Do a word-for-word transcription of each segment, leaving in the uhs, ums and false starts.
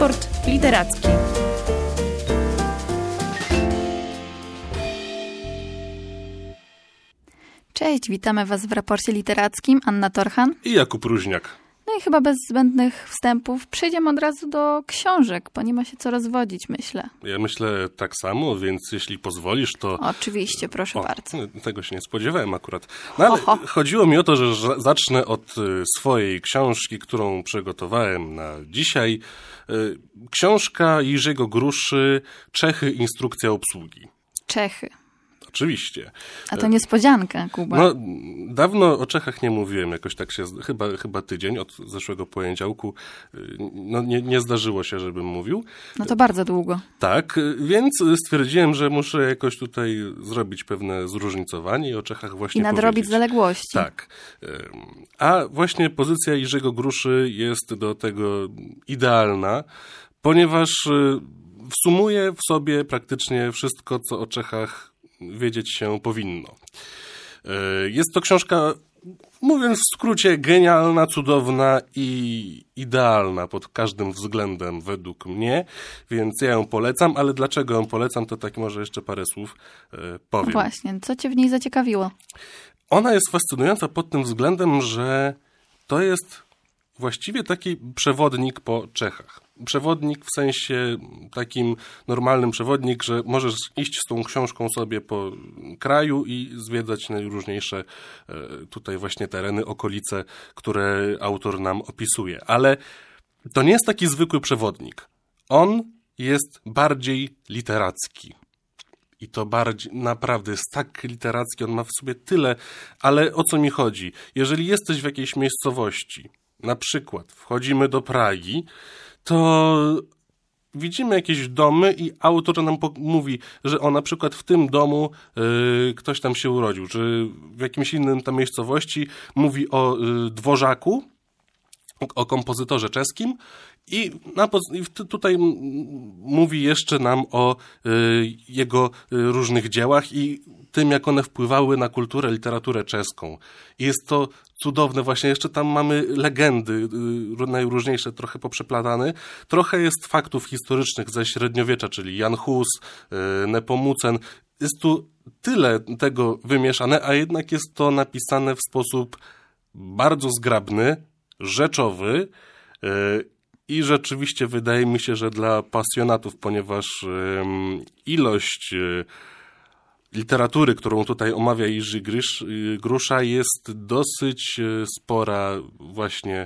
Raport literacki. Cześć, witamy Was w raporcie literackim. Anna Torchan i Jakub Róźniak. No i chyba bez zbędnych wstępów przejdziemy od razu do książek, bo nie ma się co rozwodzić, myślę. Ja myślę tak samo, więc jeśli pozwolisz, to... Oczywiście, proszę o, bardzo. Tego się nie spodziewałem akurat. No ale ho, ho. chodziło mi o to, że zacznę od swojej książki, którą przygotowałem na dzisiaj. Książka Jerzego Gruszy, Czechy, instrukcja obsługi. Czechy. Oczywiście. A to niespodzianka, Kuba. No, dawno o Czechach nie mówiłem, jakoś tak się, chyba, chyba tydzień od zeszłego poniedziałku, no nie, nie zdarzyło się, żebym mówił. No to bardzo długo. Tak, więc stwierdziłem, że muszę jakoś tutaj zrobić pewne zróżnicowanie i o Czechach właśnie I nadrobić powiedzieć. zaległości. Tak. A właśnie pozycja Jerzego Gruszy jest do tego idealna, ponieważ wsumuje w sobie praktycznie wszystko, co o Czechach wiedzieć się powinno. Jest to książka, mówiąc w skrócie, genialna, cudowna i idealna pod każdym względem według mnie, więc ja ją polecam, ale dlaczego ją polecam, to tak może jeszcze parę słów powiem. No właśnie, co cię w niej zaciekawiło? Ona jest fascynująca pod tym względem, że to jest właściwie taki przewodnik po Czechach. Przewodnik w sensie takim normalnym przewodnik, że możesz iść z tą książką sobie po kraju i zwiedzać najróżniejsze tutaj właśnie tereny, okolice, które autor nam opisuje. Ale to nie jest taki zwykły przewodnik. On jest bardziej literacki. I to bardziej, naprawdę jest tak literacki, on ma w sobie tyle, ale o co mi chodzi? Jeżeli jesteś w jakiejś miejscowości, na przykład wchodzimy do Pragi, to widzimy jakieś domy i autor nam mówi, że o, na przykład w tym domu y, ktoś tam się urodził, czy w jakimś innym tam miejscowości mówi o y, dworzaku, o, o kompozytorze czeskim i, na, i tutaj mówi jeszcze nam o y, jego y, różnych dziełach i tym, jak one wpływały na kulturę, literaturę czeską. I jest to cudowne, właśnie jeszcze tam mamy legendy y, najróżniejsze, trochę poprzeplatane. Trochę jest faktów historycznych ze średniowiecza, czyli Jan Hus, y, Nepomucen. Jest tu tyle tego wymieszane, a jednak jest to napisane w sposób bardzo zgrabny, rzeczowy y, i rzeczywiście wydaje mi się, że dla pasjonatów, ponieważ y, ilość y, literatury, którą tutaj omawia Jerzy Grusz, Grusza, jest dosyć spora właśnie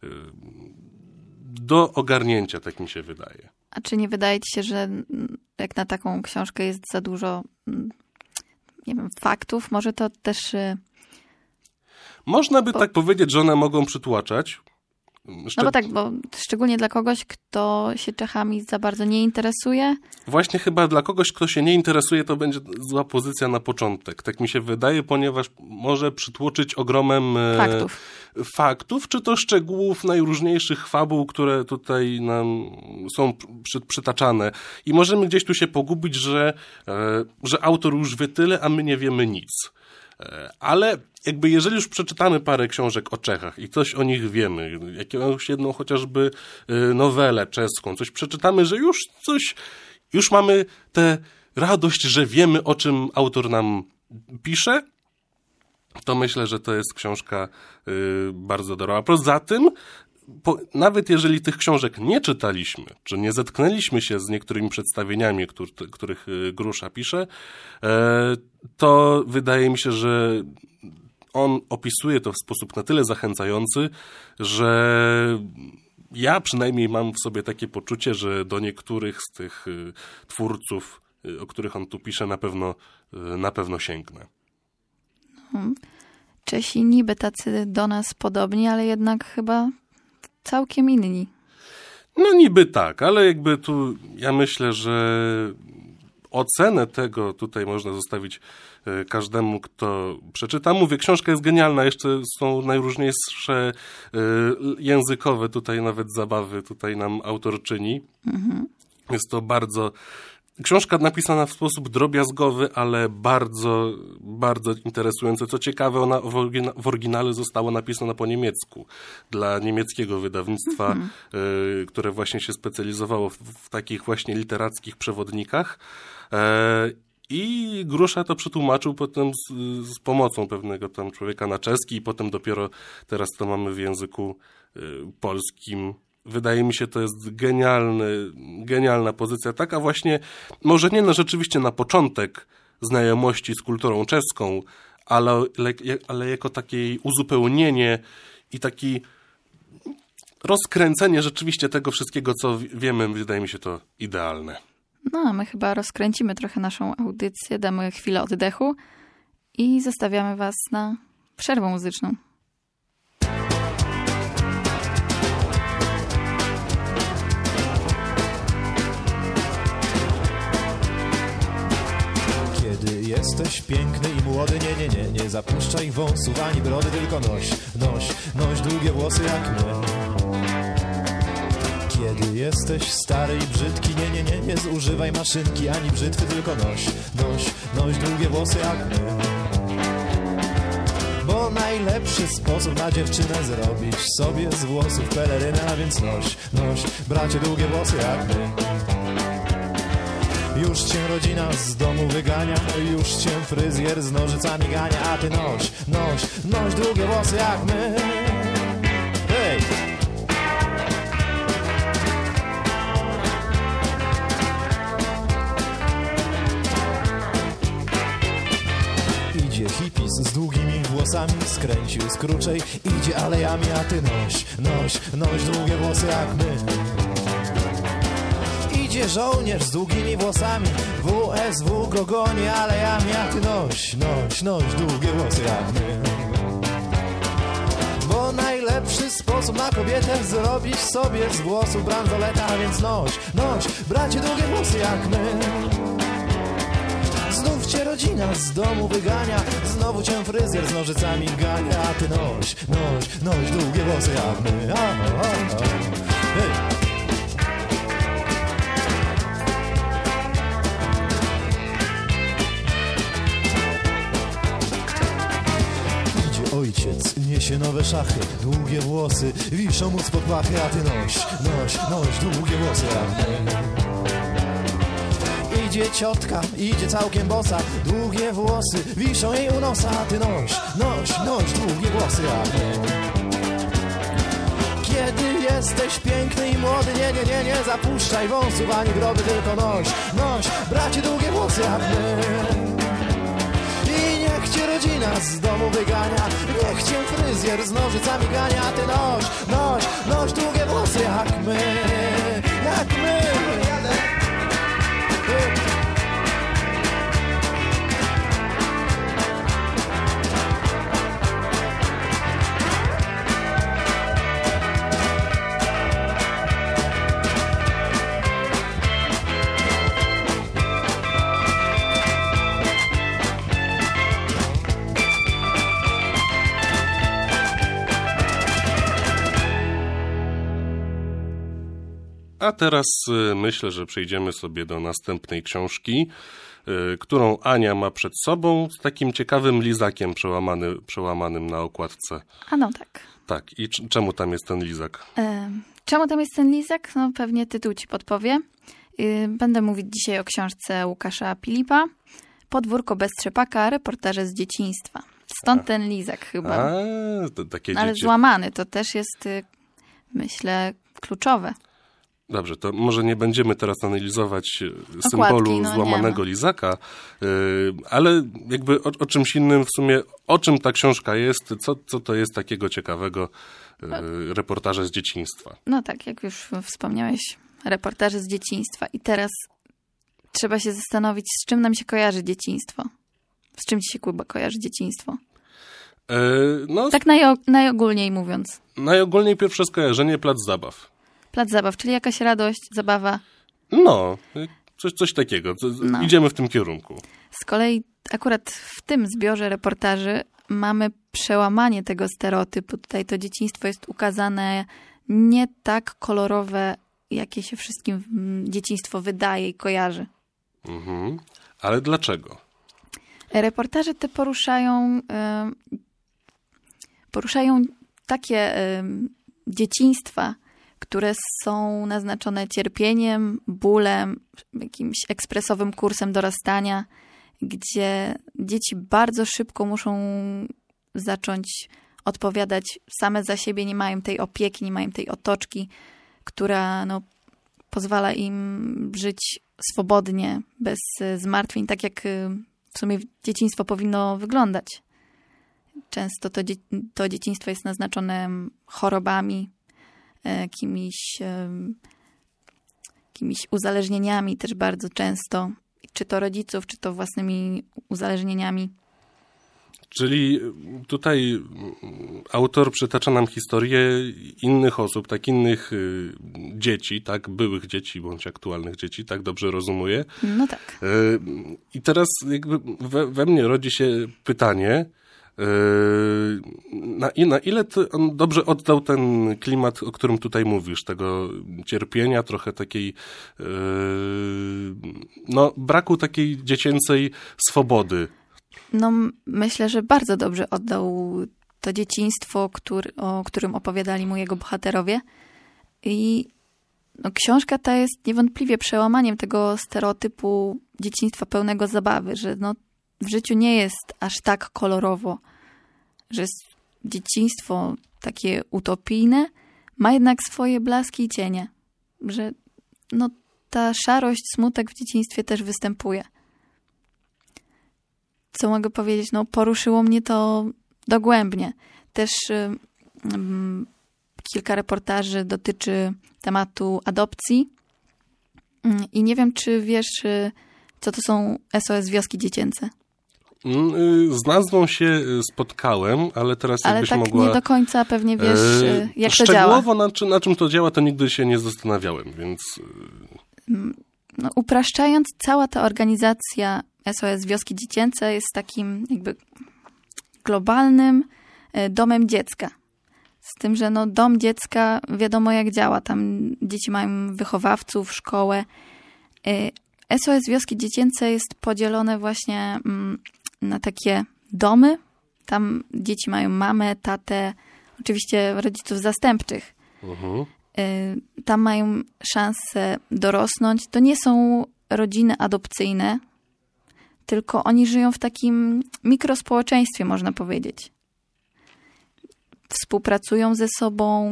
do ogarnięcia, tak mi się wydaje. A czy nie wydaje ci się, że jak na taką książkę jest za dużo, nie wiem, faktów? Może to też... Można by bo... tak powiedzieć, że one mogą przytłaczać. No bo tak, bo szczególnie dla kogoś, kto się Czechami za bardzo nie interesuje. Właśnie chyba dla kogoś, kto się nie interesuje, to będzie zła pozycja na początek. Tak mi się wydaje, ponieważ może przytłoczyć ogromem faktów, faktów czy to szczegółów najróżniejszych fabuł, które tutaj nam są przy, przytaczane. I możemy gdzieś tu się pogubić, że, że autor już wie tyle, a my nie wiemy nic. Ale jakby jeżeli już przeczytamy parę książek o Czechach i coś o nich wiemy, jakąś jedną chociażby nowelę czeską, coś przeczytamy, że już coś, już mamy tę radość, że wiemy, o czym autor nam pisze, to myślę, że to jest książka bardzo dobra. A poza tym, po, nawet jeżeli tych książek nie czytaliśmy, czy nie zetknęliśmy się z niektórymi przedstawieniami, który, których Grusza pisze, to wydaje mi się, że on opisuje to w sposób na tyle zachęcający, że ja przynajmniej mam w sobie takie poczucie, że do niektórych z tych twórców, o których on tu pisze, na pewno, na pewno sięgnę. Czesi niby tacy do nas podobni, ale jednak chyba całkiem inni. No niby tak, ale jakby tu ja myślę, że ocenę tego tutaj można zostawić każdemu, kto przeczyta. Mówię, książka jest genialna, jeszcze są najróżniejsze językowe tutaj nawet zabawy tutaj nam autor czyni. Mhm. Jest to bardzo Książka napisana w sposób drobiazgowy, ale bardzo, bardzo interesujący. Co ciekawe, ona w, orygina- w oryginale została napisana po niemiecku dla niemieckiego wydawnictwa, mhm. y, które właśnie się specjalizowało w, w takich właśnie literackich przewodnikach. E, I Grusza to przetłumaczył potem z, z pomocą pewnego tam człowieka na czeski i potem dopiero teraz to mamy w języku y, polskim. Wydaje mi się, to jest genialny, genialna pozycja. Taka właśnie, może nie no rzeczywiście na początek znajomości z kulturą czeską, ale, ale jako takie uzupełnienie i taki rozkręcenie rzeczywiście tego wszystkiego, co wiemy, wydaje mi się to idealne. No, a my chyba rozkręcimy trochę naszą audycję, damy chwilę oddechu i zostawiamy was na przerwę muzyczną. Jesteś piękny i młody, nie, nie, nie, nie zapuszczaj wąsów ani brody, tylko noś, noś, noś długie włosy jak my. Kiedy jesteś stary i brzydki, nie, nie, nie, nie zużywaj maszynki ani brzytwy, tylko noś, noś, noś długie włosy jak my. Bo najlepszy sposób na dziewczynę zrobić sobie z włosów pelerynę, a więc noś, noś, bracie długie włosy jak my. Już cię rodzina z domu wygania, już cię fryzjer z nożycami gania, a ty noś, noś, noś długie włosy jak my. Hej! Idzie hipis z długimi włosami, skręcił z kruczej, idzie alejami, a ty noś, noś, noś długie włosy jak my. Idzie żołnierz z długimi włosami, W S W go goni alejami, a ty noś, noś, noś długie włosy jak my. Bo najlepszy sposób na kobietę zrobić sobie z włosów bransoleta, a więc noś, noś, bracie długie włosy jak my. Znów cię rodzina z domu wygania, znowu cię fryzjer z nożycami gania, a ty noś, noś, noś długie włosy jak my. A, a, a. Hej. Ojciec niesie nowe szachy, długie włosy wiszą mu spod pachy, a ty noś, noś, noś długie włosy jak my. Idzie ciotka, idzie całkiem bosa, długie włosy wiszą jej u nosa, a ty noś, noś, noś długie włosy jak my. Kiedy jesteś piękny i młody, nie, nie, nie, nie zapuszczaj wąsów ani brody, tylko noś, noś, bracie długie włosy jak my. Niech cię rodzina z domu wygania, niech cię fryzjer z nożycami gania, a ty noś, noś, noś długie włosy jak my, jak my. A teraz y, myślę, że przejdziemy sobie do następnej książki, y, którą Ania ma przed sobą z takim ciekawym lizakiem przełamany, przełamanym na okładce. A no tak. Tak. I c- czemu tam jest ten lizak? E, czemu tam jest ten lizak? No pewnie tytuł ci podpowie. Y, będę mówić dzisiaj o książce Łukasza Pilipa. Podwórko bez trzepaka, reportaże z dzieciństwa. Stąd A. ten lizak chyba. A, to takie no, ale dzieci... złamany to też jest, y, myślę, kluczowe. Dobrze, to może nie będziemy teraz analizować symbolu Okładki, no złamanego lizaka, yy, ale jakby o, o czymś innym w sumie, o czym ta książka jest, co, co to jest takiego ciekawego yy, reportaże z dzieciństwa. No tak, jak już wspomniałeś, reportaże z dzieciństwa i teraz trzeba się zastanowić, z czym nam się kojarzy dzieciństwo. Z czym ci się, Kuba, kojarzy dzieciństwo? Yy, no, tak naj, najogólniej mówiąc. Najogólniej pierwsze skojarzenie plac zabaw. Plac zabaw, czyli jakaś radość, zabawa. No, coś, coś takiego. No. Idziemy w tym kierunku. Z kolei akurat w tym zbiorze reportaży mamy przełamanie tego stereotypu. Tutaj to dzieciństwo jest ukazane nie tak kolorowe, jakie się wszystkim dzieciństwo wydaje i kojarzy. Mhm. Ale dlaczego? Reportaże te poruszają, y, poruszają takie y, dzieciństwa, które są naznaczone cierpieniem, bólem, jakimś ekspresowym kursem dorastania, gdzie dzieci bardzo szybko muszą zacząć odpowiadać same za siebie, nie mają tej opieki, nie mają tej otoczki, która no, pozwala im żyć swobodnie, bez zmartwień, tak jak w sumie dzieciństwo powinno wyglądać. Często to, dzie- to dzieciństwo jest naznaczone chorobami, jakimiś, jakimiś uzależnieniami też bardzo często, czy to rodziców, czy to własnymi uzależnieniami. Czyli tutaj autor przytacza nam historię innych osób, tak, innych dzieci, tak, byłych dzieci bądź aktualnych dzieci, tak dobrze rozumuję. No tak. I teraz jakby we, we mnie rodzi się pytanie, na, na ile ty, on dobrze oddał ten klimat, o którym tutaj mówisz, tego cierpienia, trochę takiej no braku takiej dziecięcej swobody. No myślę, że bardzo dobrze oddał to dzieciństwo, który, o którym opowiadali mu jego bohaterowie. I no, książka ta jest niewątpliwie przełamaniem tego stereotypu dzieciństwa pełnego zabawy, że no, w życiu nie jest aż tak kolorowo, że jest dzieciństwo takie utopijne, ma jednak swoje blaski i cienie, że no, ta szarość, smutek w dzieciństwie też występuje. Co mogę powiedzieć? No, poruszyło mnie to dogłębnie. Też um, kilka reportaży dotyczy tematu adopcji. I nie wiem, czy wiesz, co to są S O S Wioski Dziecięce. Z nazwą się spotkałem, ale teraz ale jakbyś tak mogła... nie do końca pewnie wiesz, e, jak to działa. Szczegółowo na, czym, na czym to działa, to nigdy się nie zastanawiałem, więc... No, upraszczając, cała ta organizacja S O S Wioski Dziecięce jest takim jakby globalnym domem dziecka. Z tym, że no, dom dziecka wiadomo jak działa. Tam dzieci mają wychowawców, szkołę. S O S Wioski Dziecięce jest podzielone właśnie na takie domy. Tam dzieci mają mamę, tatę, oczywiście rodziców zastępczych. Mhm. Tam mają szansę dorosnąć. To nie są rodziny adopcyjne, tylko oni żyją w takim mikrospołeczeństwie, można powiedzieć. Współpracują ze sobą,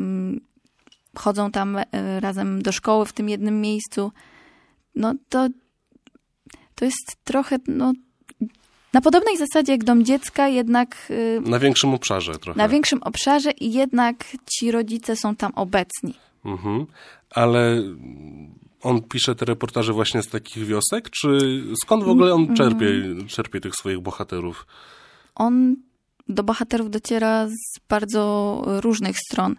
chodzą tam razem do szkoły w tym jednym miejscu. No to, to jest trochę no, na podobnej zasadzie jak dom dziecka, jednak... Na większym obszarze trochę. Na większym obszarze i jednak ci rodzice są tam obecni. Mhm. Ale on pisze te reportaże właśnie z takich wiosek? Czy skąd w ogóle on czerpie, czerpie tych swoich bohaterów? On do bohaterów dociera z bardzo różnych stron.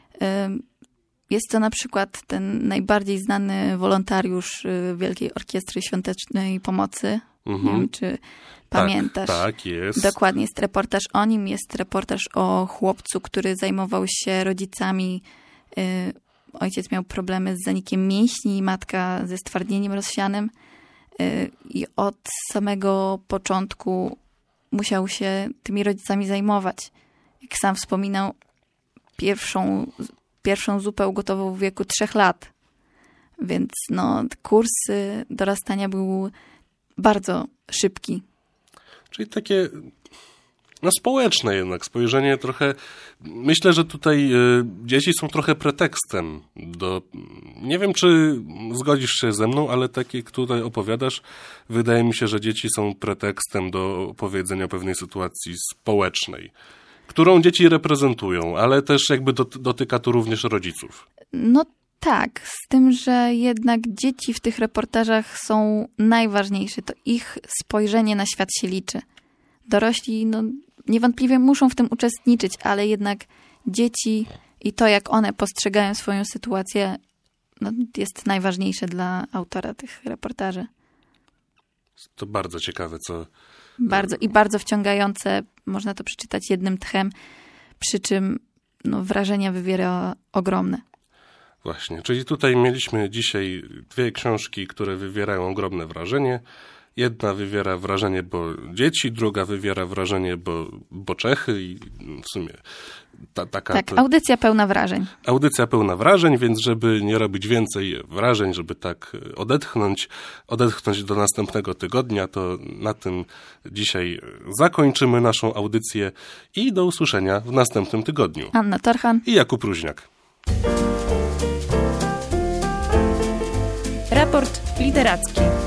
Jest to na przykład ten najbardziej znany wolontariusz Wielkiej Orkiestry Świątecznej Pomocy. Mhm. Nie wiem, czy pamiętasz. Tak, tak, jest. Dokładnie, jest reportaż o nim, jest reportaż o chłopcu, który zajmował się rodzicami. Ojciec miał problemy z zanikiem mięśni, matka ze stwardnieniem rozsianym i od samego początku musiał się tymi rodzicami zajmować. Jak sam wspominał, pierwszą, pierwszą zupę ugotował w wieku trzech lat. Więc no, kurs dorastania był bardzo szybki. Czyli takie no społeczne jednak spojrzenie trochę. Myślę, że tutaj y, dzieci są trochę pretekstem do... Nie wiem, czy zgodzisz się ze mną, ale tak jak tutaj opowiadasz, wydaje mi się, że dzieci są pretekstem do opowiedzenia pewnej sytuacji społecznej, którą dzieci reprezentują, ale też jakby dot, dotyka to również rodziców. No tak, z tym, że jednak dzieci w tych reportażach są najważniejsze. To ich spojrzenie na świat się liczy. Dorośli no, niewątpliwie muszą w tym uczestniczyć, ale jednak dzieci i to, jak one postrzegają swoją sytuację, no, jest najważniejsze dla autora tych reportaży. To bardzo ciekawe, co... Bardzo i bardzo wciągające. Można to przeczytać jednym tchem, przy czym no, wrażenia wywiera ogromne. Właśnie, czyli tutaj mieliśmy dzisiaj dwie książki, które wywierają ogromne wrażenie. Jedna wywiera wrażenie, bo dzieci, druga wywiera wrażenie, bo, bo Czechy i w sumie ta, taka... Tak, audycja pełna wrażeń. Audycja pełna wrażeń, więc żeby nie robić więcej wrażeń, żeby tak odetchnąć, odetchnąć do następnego tygodnia, to na tym dzisiaj zakończymy naszą audycję i do usłyszenia w następnym tygodniu. Anna Torchan i Jakub Róźniak. Raport literacki.